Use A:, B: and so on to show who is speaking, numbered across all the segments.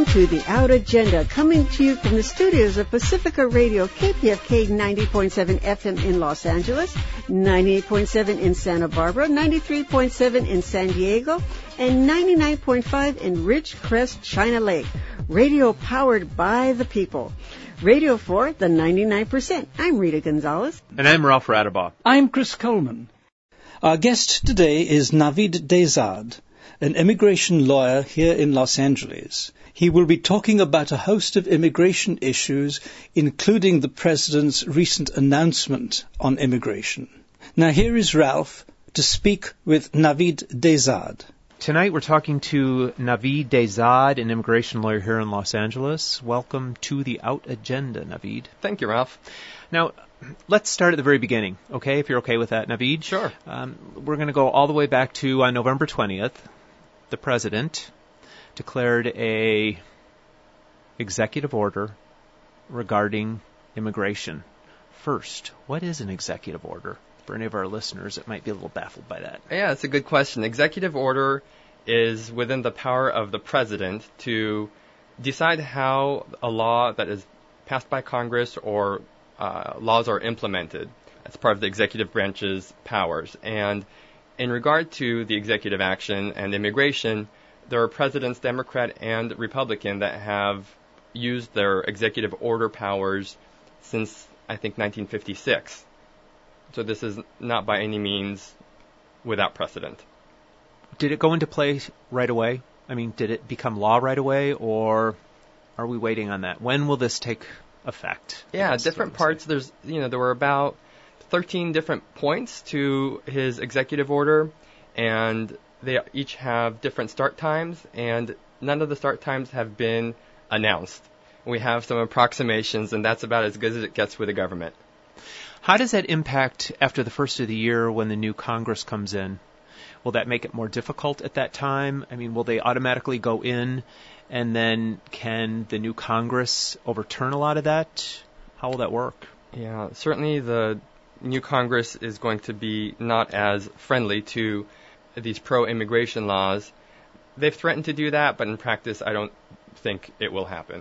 A: to The Out Agenda, coming to you from the studios of Pacifica Radio, KPFK 90.7 FM in Los Angeles, 98.7 in Santa Barbara, 93.7 in San Diego, and 99.5 in Ridgecrest, China Lake. Radio powered by the people. Radio for the 99%. I'm Rita Gonzalez.
B: And I'm Ralph Radabaugh.
C: I'm Chris Coleman. Our guest today is Naveed Dezad, an immigration lawyer here in Los Angeles. He will be talking about a host of immigration issues, including the President's recent announcement on immigration. Now here is Ralph to speak with Naveed Dezad.
B: Tonight we're talking to Naveed Dezad, an immigration lawyer here in Los Angeles. Welcome to the Out Agenda, Naveed.
D: Thank you, Ralph.
B: Now, let's start at the very beginning, okay, if you're okay with that, Naveed?
D: Sure.
B: We're going to go all the way back to November 20th. The President declared a executive order regarding immigration. First, what is an executive order? For any of our listeners that might be a little baffled by that.
D: Yeah, it's a good question. Executive order is within the power of the President to decide how a law that is passed by Congress or laws are implemented. That's part of the executive branch's powers. And in regard to the executive action and immigration, there are presidents, Democrat and Republican, that have used their executive order powers since, I think, 1956. So this is not by any means without precedent.
B: Did it go into play right away? I mean, did it become law right away, or are we waiting on that? When will this take effect?
D: Yeah, different parts. There were about 13 different points to his executive order, and they each have different start times, and none of the start times have been announced. We have some approximations, and that's about as good as it gets with the government.
B: How does that impact after the first of the year when the new Congress comes in? Will that make it more difficult at that time? I mean, will they automatically go in, and then can the new Congress overturn a lot of that? How will that work?
D: Yeah, certainly the new Congress is going to be not as friendly to these pro-immigration laws. They've threatened to do that, but in practice, I don't think it will happen.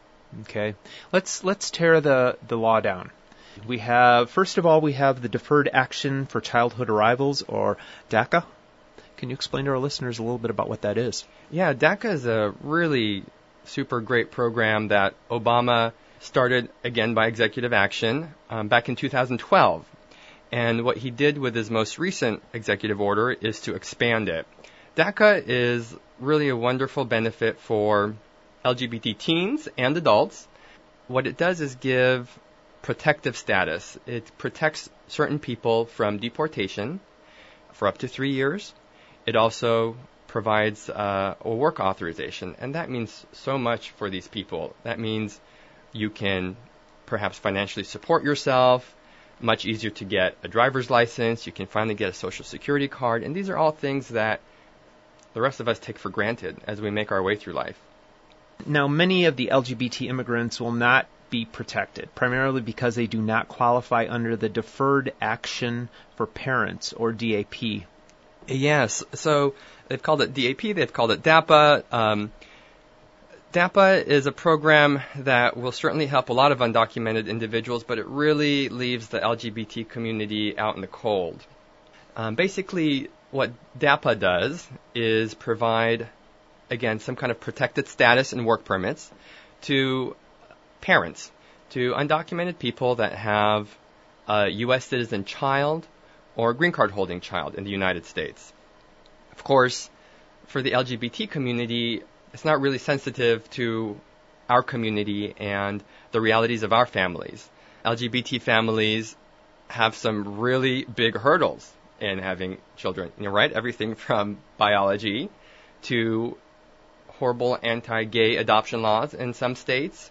B: Okay. Let's tear the law down. We have, first of all, the Deferred Action for Childhood Arrivals, or DACA. Can you explain to our listeners a little bit about what that is?
D: Yeah, DACA is a really super great program that Obama started, again, by executive action back in 2012. And what he did with his most recent executive order is to expand it. DACA is really a wonderful benefit for LGBT teens and adults. What it does is give protective status. It protects certain people from deportation for up to 3 years. It also provides a work authorization, and that means so much for these people. That means you can perhaps financially support yourself, much easier to get a driver's license, you can finally get a social security card, and these are all things that the rest of us take for granted as we make our way through life.
B: Now, many of the LGBT immigrants will not be protected, primarily because they do not qualify under the Deferred Action for Parents, or DAP.
D: Yes, so they've called it DAP, they've called it DAPA. DAPA is a program that will certainly help a lot of undocumented individuals, but it really leaves the LGBT community out in the cold. Basically, what DAPA does is provide, again, some kind of protected status and work permits to parents, to undocumented people that have a U.S. citizen child or a green card holding child in the United States. Of course, for the LGBT community, it's not really sensitive to our community and the realities of our families. LGBT families have some really big hurdles in having children, right? Everything from biology to horrible anti-gay adoption laws in some states.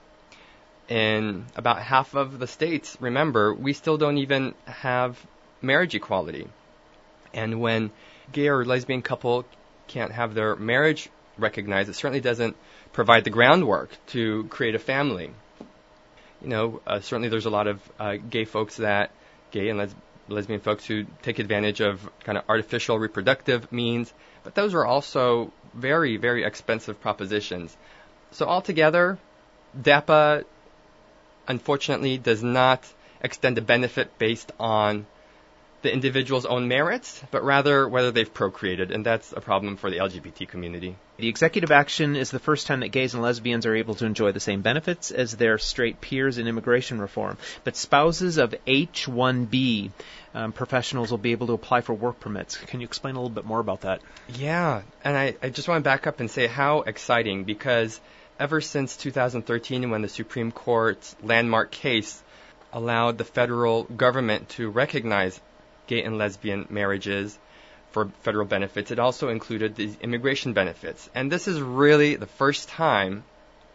D: In about half of the states, remember, we still don't even have marriage equality. And when gay or lesbian couple can't have their marriage recognized, it certainly doesn't provide the groundwork to create a family. Certainly there's a lot of gay and lesbian folks who take advantage of kind of artificial reproductive means, but those are also very, very expensive propositions. So altogether, DAPA, unfortunately, does not extend a benefit based on the individual's own merits, but rather whether they've procreated, and that's a problem for the LGBT community.
B: The executive action is the first time that gays and lesbians are able to enjoy the same benefits as their straight peers in immigration reform. But spouses of H-1B professionals will be able to apply for work permits. Can you explain a little bit more about that?
D: Yeah, and I just want to back up and say how exciting, because ever since 2013, when the Supreme Court's landmark case allowed the federal government to recognize gay and lesbian marriages for federal benefits, it also included the immigration benefits. And this is really the first time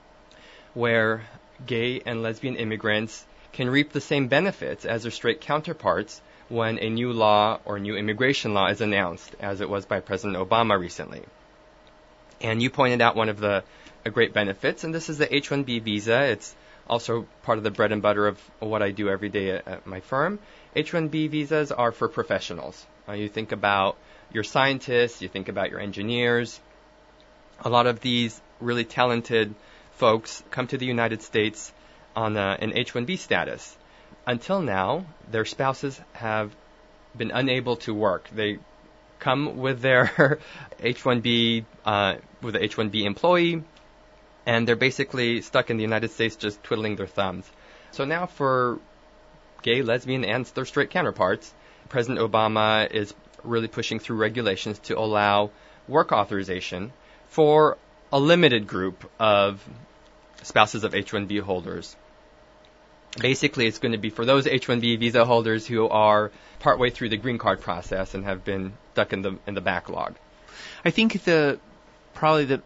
D: where gay and lesbian immigrants can reap the same benefits as their straight counterparts when a new law or new immigration law is announced, as it was by President Obama recently. And you pointed out one of the great benefits, and this is the H-1B visa. It's also part of the bread and butter of what I do every day at my firm. H-1B visas are for professionals. You think about your scientists, you think about your engineers. A lot of these really talented folks come to the United States on an H-1B status. Until now, their spouses have been unable to work. They come with their H-1B, with the H-1B employee, and they're basically stuck in the United States just twiddling their thumbs. So now for gay, lesbian, and their straight counterparts, President Obama is really pushing through regulations to allow work authorization for a limited group of spouses of H-1B holders. Basically, it's going to be for those H-1B visa holders who are partway through the green card process and have been stuck in the backlog.
B: I think probably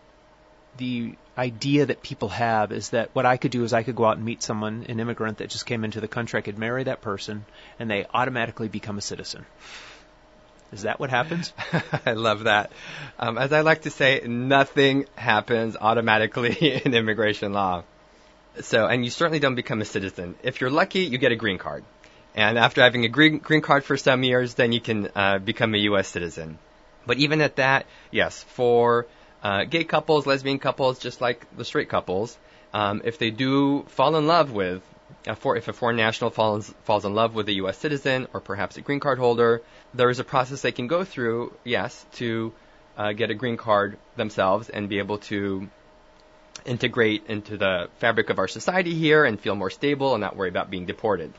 B: the idea that people have is that what I could do is I could go out and meet someone, an immigrant that just came into the country. I could marry that person, and they automatically become a citizen. Is that what happens?
D: I love that. As I like to say, nothing happens automatically in immigration law. And you certainly don't become a citizen. If you're lucky, you get a green card. And after having a green card for some years, then you can become a U.S. citizen. But even at that, yes, for gay couples, lesbian couples, just like the straight couples, if they do fall in love with, if a foreign national falls in love with a U.S. citizen or perhaps a green card holder, there is a process they can go through, yes, to get a green card themselves and be able to integrate into the fabric of our society here and feel more stable and not worry about being deported.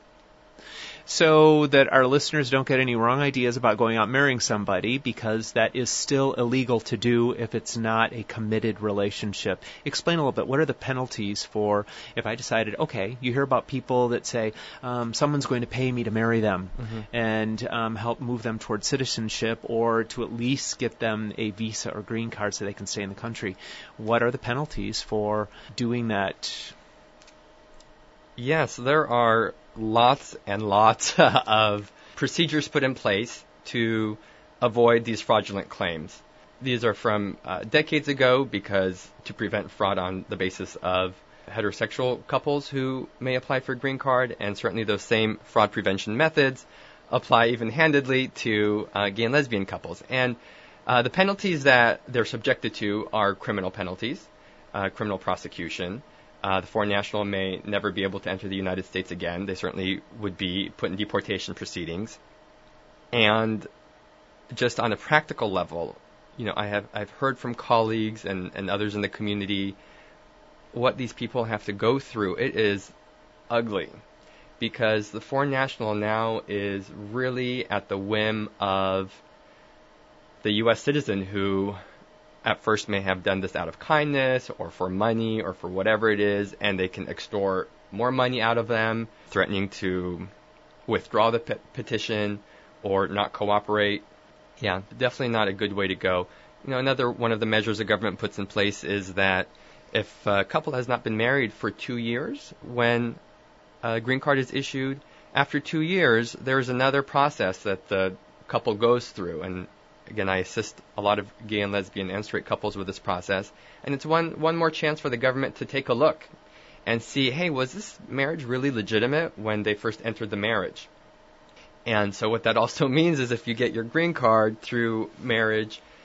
B: So that our listeners don't get any wrong ideas about going out and marrying somebody, because that is still illegal to do if it's not a committed relationship. Explain a little bit, what are the penalties for if I decided, okay, you hear about people that say someone's going to pay me to marry them and help move them towards citizenship, or to at least get them a visa or green card so they can stay in the country. What are the penalties for doing that?
D: Yes, there are lots and lots of procedures put in place to avoid these fraudulent claims. These are from decades ago, because to prevent fraud on the basis of heterosexual couples who may apply for a green card, and certainly those same fraud prevention methods apply even-handedly to gay and lesbian couples. And the penalties that they're subjected to are criminal penalties, criminal prosecution. The foreign national may never be able to enter the United States again. They certainly would be put in deportation proceedings. And just on a practical level, I've heard from colleagues and others in the community what these people have to go through. It is ugly, because the foreign national now is really at the whim of the U.S. citizen, who at first may have done this out of kindness or for money or for whatever it is, and they can extort more money out of them, threatening to withdraw the petition or not cooperate. Yeah, definitely not a good way to go. Another one of the measures the government puts in place is that if a couple has not been married for 2 years when a green card is issued, after 2 years, there's another process that the couple goes through. And again, I assist a lot of gay and lesbian and straight couples with this process. And it's one more chance for the government to take a look and see, hey, was this marriage really legitimate when they first entered the marriage? And so what that also means is if you get your green card through marriage,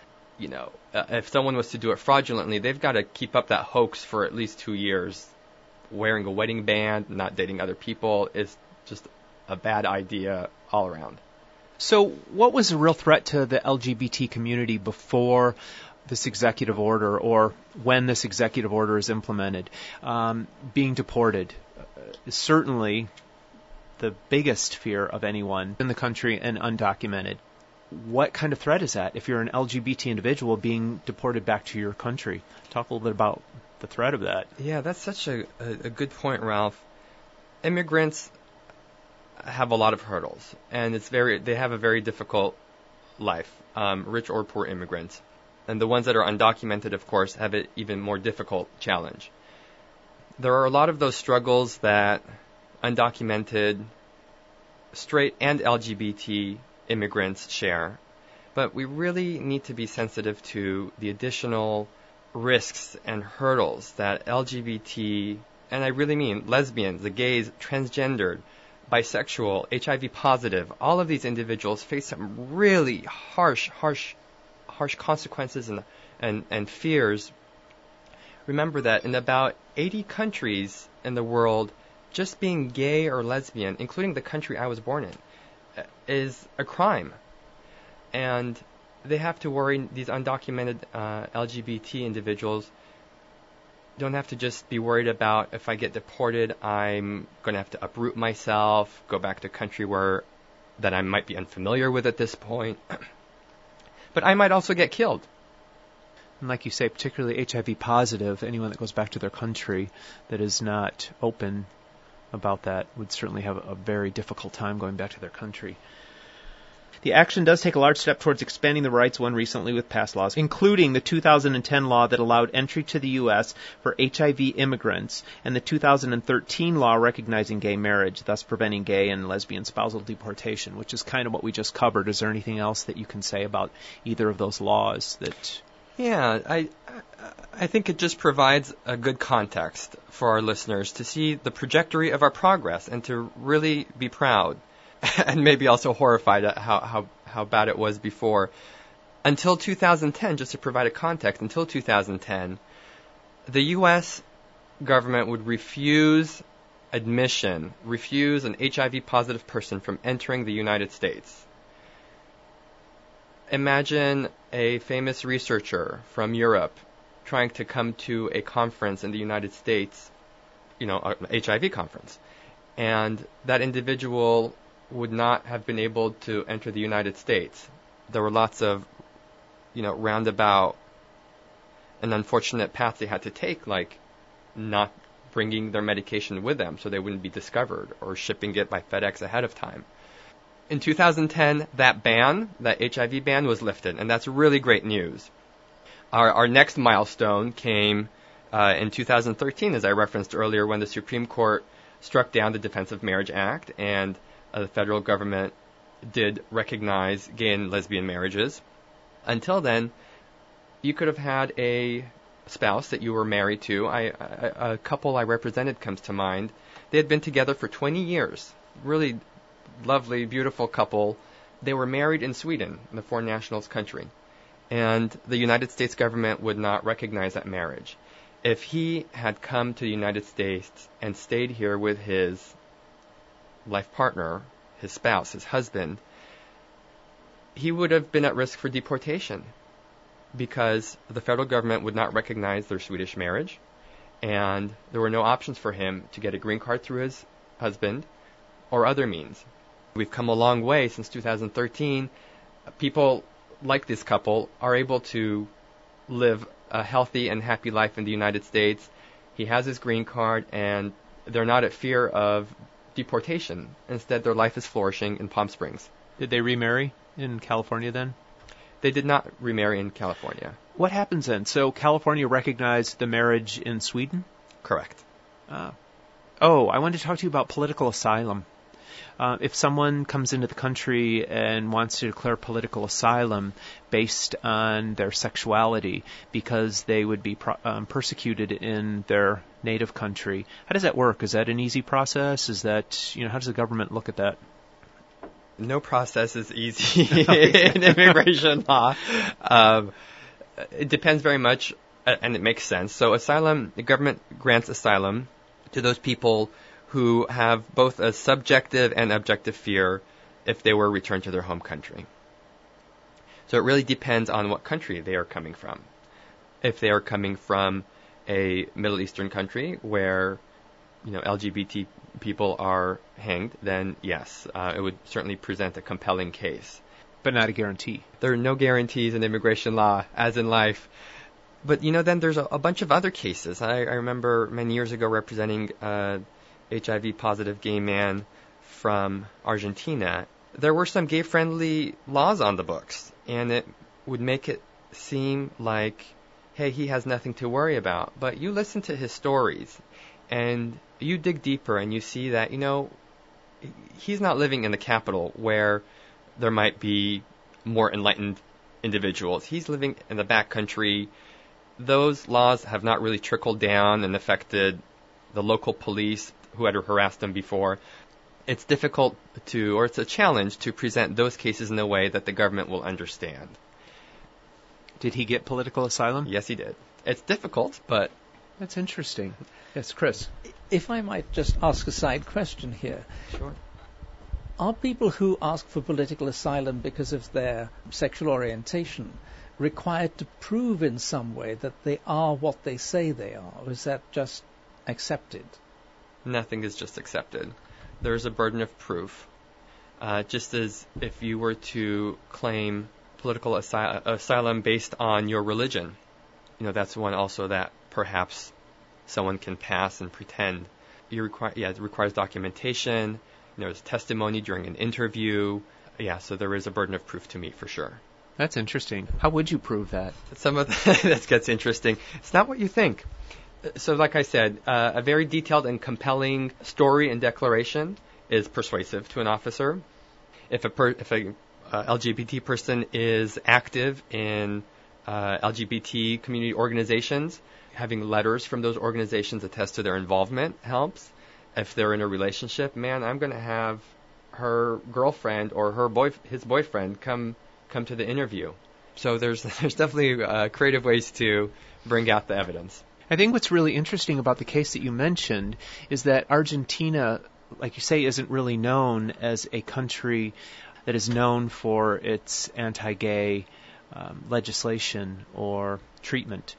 D: if someone was to do it fraudulently, they've got to keep up that hoax for at least 2 years. Wearing a wedding band, not dating other people is just a bad idea all around.
B: So what was the real threat to the LGBT community before this executive order, or when this executive order is implemented? Being deported is certainly the biggest fear of anyone in the country and undocumented. What kind of threat is that if you're an LGBT individual being deported back to your country? Talk a little bit about the threat of that.
D: Yeah, that's such a good point, Ralph. Immigrants have a lot of hurdles, and they have a very difficult life, rich or poor immigrants. And the ones that are undocumented, of course, have an even more difficult challenge. There are a lot of those struggles that undocumented, straight and LGBT immigrants share, but we really need to be sensitive to the additional risks and hurdles that LGBT, and I really mean lesbians, the gays, transgendered, bisexual, HIV positive, all of these individuals face some really harsh consequences and fears. Remember that in about 80 countries in the world, just being gay or lesbian, including the country I was born in, is a crime. And they have to worry, these undocumented LGBT individuals don't have to just be worried about, if I get deported, I'm going to have to uproot myself, go back to a country that I might be unfamiliar with at this point. But I might also get killed.
B: And like you say, particularly HIV positive, anyone that goes back to their country that is not open about that would certainly have a very difficult time going back to their country. The action does take a large step towards expanding the rights won recently with past laws, including the 2010 law that allowed entry to the U.S. for HIV immigrants and the 2013 law recognizing gay marriage, thus preventing gay and lesbian spousal deportation, which is kind of what we just covered. Is there anything else that you can say about either of those laws that...
D: Yeah, I think it just provides a good context for our listeners to see the trajectory of our progress and to really be proud and maybe also horrified at how bad it was before. Until 2010, just to provide a context, until 2010, the U.S. government would refuse an HIV positive person from entering the United States. Imagine a famous researcher from Europe trying to come to a conference in the United States, an HIV conference, and that individual would not have been able to enter the United States. There were lots of, roundabout and unfortunate paths they had to take, like not bringing their medication with them so they wouldn't be discovered, or shipping it by FedEx ahead of time. In 2010, that HIV ban was lifted, and that's really great news. Our next milestone came in 2013, as I referenced earlier, when the Supreme Court struck down the Defense of Marriage Act, and the federal government did recognize gay and lesbian marriages. Until then, you could have had a spouse that you were married to. A couple I represented comes to mind. They had been together for 20 years. Really lovely, beautiful couple. They were married in Sweden, in the foreign nationals country. And the United States government would not recognize that marriage. If he had come to the United States and stayed here with his life partner, his spouse, his husband, he would have been at risk for deportation because the federal government would not recognize their Swedish marriage, and there were no options for him to get a green card through his husband or other means. We've come a long way since 2013. People like this couple are able to live a healthy and happy life in the United States. He has his green card, and they're not at fear of deportation. Instead, their life is flourishing in Palm Springs.
B: Did they remarry in California then?
D: They did not remarry in California.
B: What happens then? So California recognized the marriage in Sweden?
D: Correct.
B: I wanted to talk to you about political asylum. If someone comes into the country and wants to declare political asylum based on their sexuality because they would be persecuted in their native country, how does that work? Is that an easy process? Is that, how does the government look at that?
D: No process is easy in immigration law. it depends very much, and it makes sense. So the government grants asylum to those people who have both a subjective and objective fear if they were returned to their home country. So it really depends on what country they are coming from. If they are coming from a Middle Eastern country where, LGBT people are hanged, then yes, it would certainly present a compelling case.
B: But not a guarantee.
D: There are no guarantees in immigration law, as in life. But, then there's a bunch of other cases. I remember many years ago representing a HIV-positive gay man from Argentina. There were some gay-friendly laws on the books, and it would make it seem like, hey, he has nothing to worry about. But you listen to his stories, and you dig deeper, and you see that, he's not living in the capital where there might be more enlightened individuals. He's living in the backcountry. Those laws have not really trickled down and affected the local police who had harassed him before. It's difficult it's a challenge to present those cases in a way that the government will understand.
B: Did he get political asylum?
D: Yes, he did. It's difficult, but...
B: That's interesting. Yes, Chris.
C: If I might just ask a side question here.
D: Sure.
C: Are people who ask for political asylum because of their sexual orientation required to prove in some way that they are what they say they are? Or is that just accepted?
D: Nothing is just accepted. There's a burden of proof. Just as if you were to claim political asylum based on your religion, that's one also that perhaps someone can pass and pretend. It requires documentation. There's testimony during an interview. Yeah, so there is a burden of proof to meet for sure.
B: That's interesting. How would you prove that?
D: That gets interesting. It's not what you think. So like I said, a very detailed and compelling story and declaration is persuasive to an officer. If a LGBT person is active in LGBT community organizations, having letters from those organizations attest to their involvement helps. If they're in a relationship, I'm going to have her girlfriend or his boyfriend come to the interview. So there's definitely creative ways to bring out the evidence.
B: I think what's really interesting about the case that you mentioned is that Argentina, like you say, isn't really known as a country that is known for its anti-gay legislation or treatment.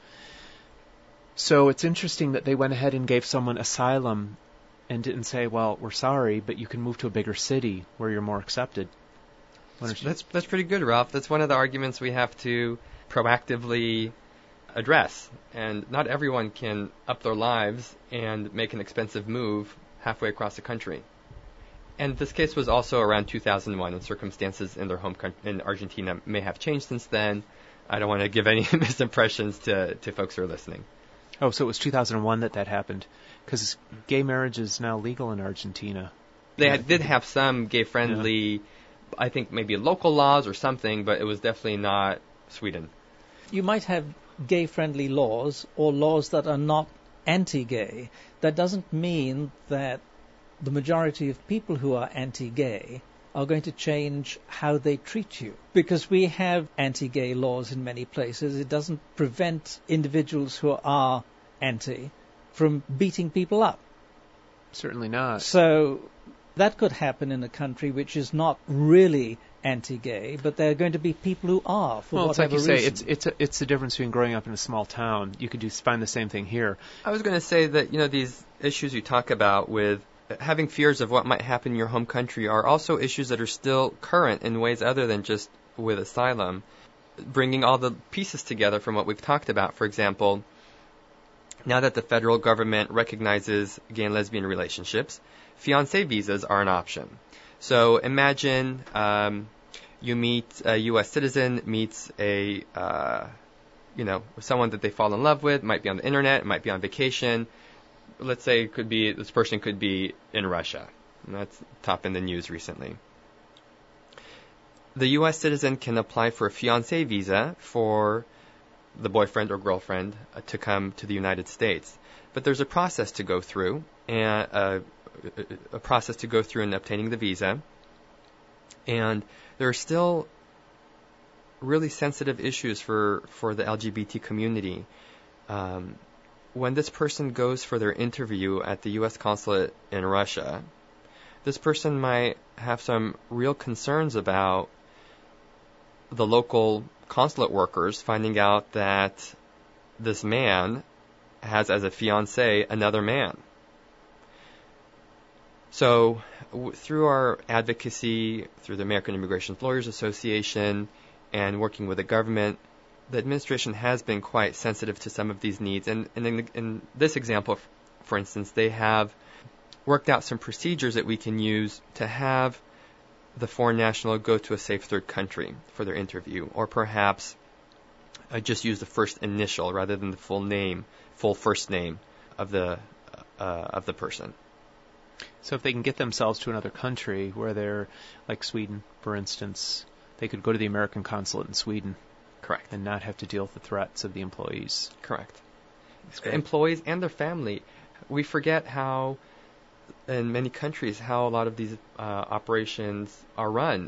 B: So it's interesting that they went ahead and gave someone asylum and didn't say, well, we're sorry, but you can move to a bigger city where you're more accepted.
D: That's pretty good, Ralph. That's one of the arguments we have to proactively address. And not everyone can up their lives and make an expensive move halfway across the country. And this case was also around 2001, and circumstances in their home country, in Argentina, may have changed since then. I don't want to give any misimpressions to folks who are listening.
B: Oh, so it was 2001 that happened, because gay marriage is now legal in Argentina.
D: They did have some gay-friendly, I think maybe local laws or something, but it was definitely not Sweden.
C: You might have gay-friendly laws or laws that are not anti-gay. That doesn't mean that the majority of people who are anti-gay are going to change how they treat you. Because we have anti-gay laws in many places, it doesn't prevent individuals who are anti from beating people up.
B: Certainly not.
C: So that could happen in a country which is not really anti-gay, but there are going to be people who are for whatever reason.
B: Well, it's like you say, it's the difference between growing up in a small town. You could find the same thing here.
D: I was going to say that, these issues you talk about with having fears of what might happen in your home country are also issues that are still current in ways other than just with asylum. Bringing all the pieces together from what we've talked about, for example, now that the federal government recognizes gay and lesbian relationships, fiancé visas are an option. So imagine you meet a U.S. citizen, meets someone that they fall in love with, might be on the internet, it might be on vacation. Let's say this person could be in Russia. And that's top in the news recently. The U.S. citizen can apply for a fiancé visa for the boyfriend or girlfriend to come to the United States. But there's a process to go through, and in obtaining the visa. And there are still really sensitive issues for the LGBT community. When this person goes for their interview at the U.S. consulate in Russia, this person might have some real concerns about the local consulate workers finding out that this man has as a fiancé another man. So through our advocacy, through the American Immigration Lawyers Association, and working with the government, the administration has been quite sensitive to some of these needs. And in this example, for instance, they have worked out some procedures that we can use to have the foreign national go to a safe third country for their interview, or perhaps just use the first initial rather than the full first name of the person.
B: So if they can get themselves to another country where they're, like Sweden, for instance, they could go to the American consulate in Sweden.
D: Correct.
B: And not have to deal with the threats of the employees.
D: Correct. Employees and their family. We forget how, in many countries, how a lot of these operations are run.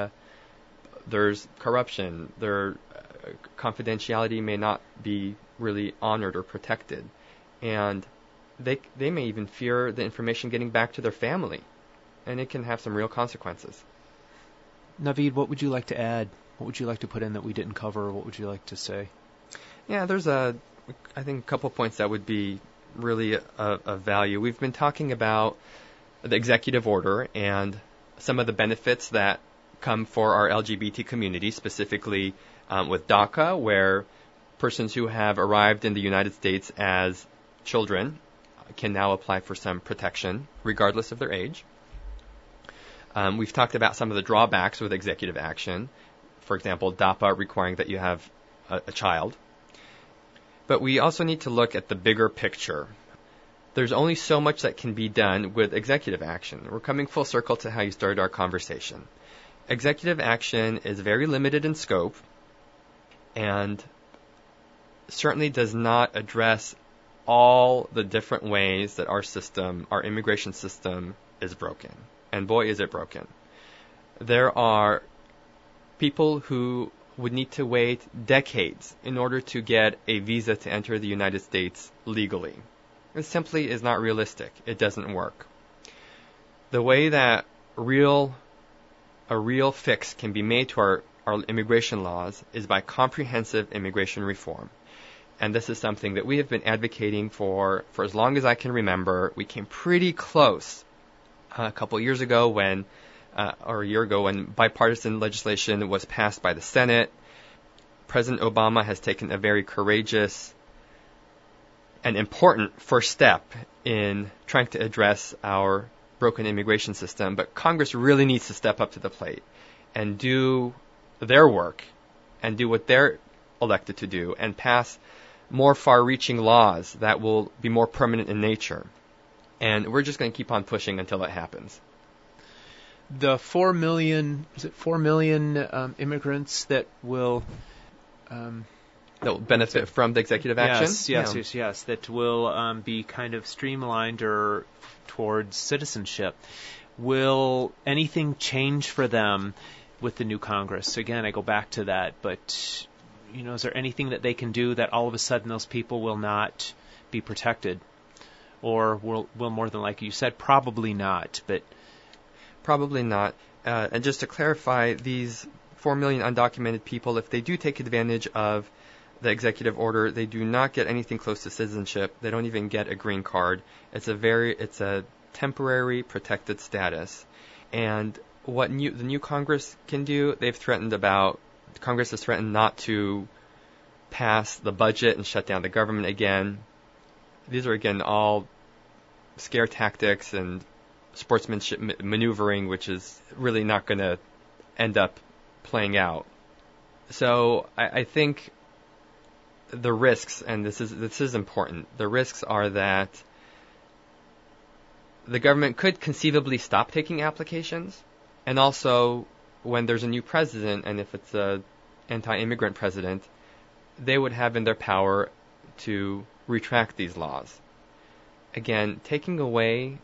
D: There's corruption. Their confidentiality may not be really honored or protected. And they may even fear the information getting back to their family. And it can have some real consequences.
B: Naveed, what would you like to add? What would you like to put in that we didn't cover? What would you like to say?
D: Yeah, there's I think a couple points that would be really of value. We've been talking about the executive order and some of the benefits that come for our LGBT community, specifically with DACA, where persons who have arrived in the United States as children can now apply for some protection, regardless of their age. We've talked about some of the drawbacks with executive action. For example, DAPA requiring that you have a child. But we also need to look at the bigger picture. There's only so much that can be done with executive action. We're coming full circle to how you started our conversation. Executive action is very limited in scope and certainly does not address all the different ways that our immigration system is broken. And boy, is it broken. There are people who would need to wait decades in order to get a visa to enter the United States legally. It simply is not realistic. It doesn't work. The way that a real fix can be made to our immigration laws is by comprehensive immigration reform. And this is something that we have been advocating for as long as I can remember. We came pretty close a couple years ago or a year ago when bipartisan legislation was passed by the Senate. President Obama has taken a very courageous and important first step in trying to address our broken immigration system, but Congress really needs to step up to the plate and do their work and do what they're elected to do and pass more far-reaching laws that will be more permanent in nature. And we're just going to keep on pushing until it happens.
B: The 4 million immigrants that will
D: benefit from the executive action?
B: Yes. That will be kind of streamlined or towards citizenship. Will anything change for them with the new Congress? Again, I go back to that, but is there anything that they can do that all of a sudden those people will not be protected? Or will more than likely, you said probably not, but...
D: Probably not. And just to clarify, these 4 million undocumented people, if they do take advantage of the executive order, they do not get anything close to citizenship. They don't even get a green card. It's a temporary protected status. And what the new Congress can do, Congress has threatened not to pass the budget and shut down the government again. These are, again, all scare tactics and sportsmanship maneuvering, which is really not going to end up playing out. So I think the risks, and this is important, the risks are that the government could conceivably stop taking applications, and also when there's a new president, and if it's an anti-immigrant president, they would have in their power to retract these laws. Again, taking away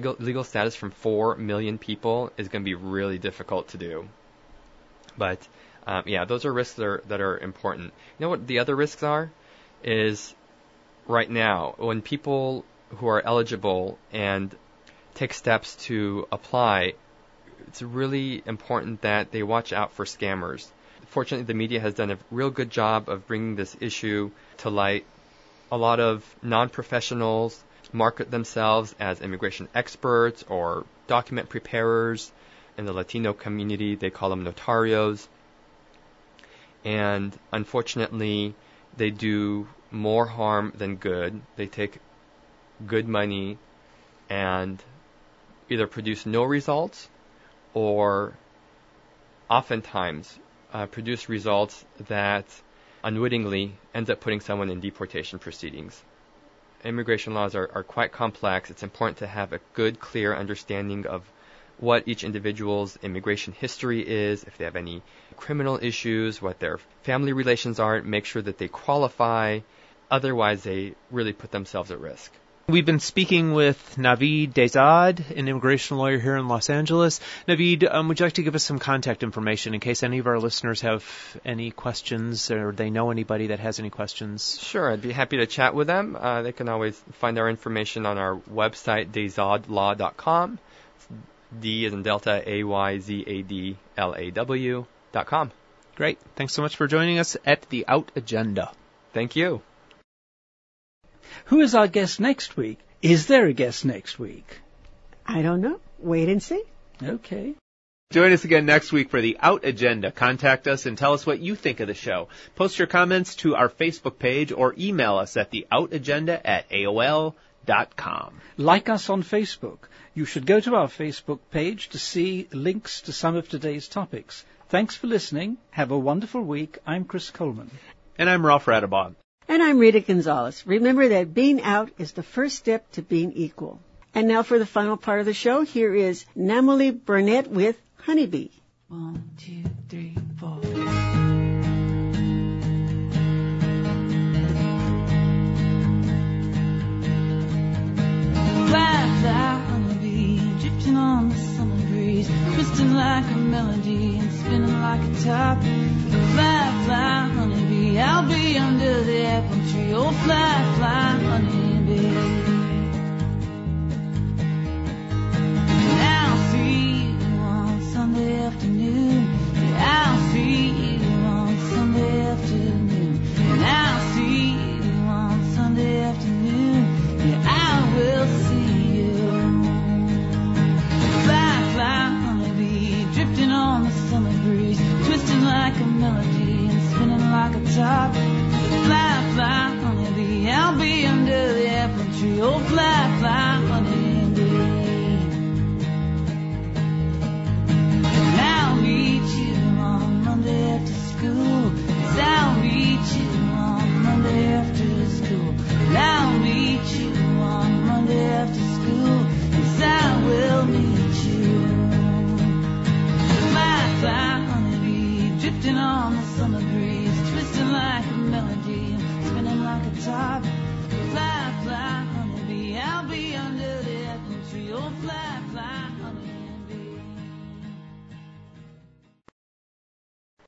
D: legal status from 4 million people is going to be really difficult to do. But Those are risks that are important. You know what the other risks are? Is right now, when people who are eligible and take steps to apply, it's really important that they watch out for scammers. Fortunately, the media has done a real good job of bringing this issue to light. A lot of non-professionals market themselves as immigration experts or document preparers. In the Latino community, they call them notarios. And unfortunately, they do more harm than good. They take good money and either produce no results or oftentimes produce results that unwittingly ends up putting someone in deportation proceedings. Immigration laws are quite complex. It's important to have a good, clear understanding of what each individual's immigration history is, if they have any criminal issues, what their family relations are, make sure that they qualify. Otherwise, they really put themselves at risk.
B: We've been speaking with Naveed Dezad, an immigration lawyer here in Los Angeles. Naveed, would you like to give us some contact information in case any of our listeners have any questions or they know anybody that has any questions?
D: Sure, I'd be happy to chat with them. They can always find our information on our website, dezadlaw.com. D as in Delta, AYZADLAW.com.
B: Great. Thanks so much for joining us at The Out Agenda.
D: Thank you.
C: Who is our guest next week? Is there a guest next week?
A: I don't know. Wait and see.
C: Okay.
B: Join us again next week for The Out Agenda. Contact us and tell us what you think of the show. Post your comments to our Facebook page or email us at theoutagenda@AOL.com.
C: Like us on Facebook. You should go to our Facebook page to see links to some of today's topics. Thanks for listening. Have a wonderful week. I'm Chris Coleman.
B: And I'm Ralph Radebach.
A: And I'm Rita Gonzalez. Remember that being out is the first step to being equal. And now for the final part of the show, here is Namely Burnett with Honeybee.
E: 1, 2, 3, 4. Fly, fly, honeybee, drifting on the summer breeze, twisting like a melody and spinning like a top. Fly, fly, honeybee, I'll be under the apple tree. Oh, fly, fly, honeybee. And I'll see you on Sunday afternoon. Yeah, I'll see you on Sunday afternoon. And I'll see you on Sunday afternoon. Yeah, I will see you. Fly, fly, honeybee, drifting on the summer breeze, twisting like a melody and spinning like a top. Fly, fly, honeybee, I'll be under the apple tree. Oh, fly, fly,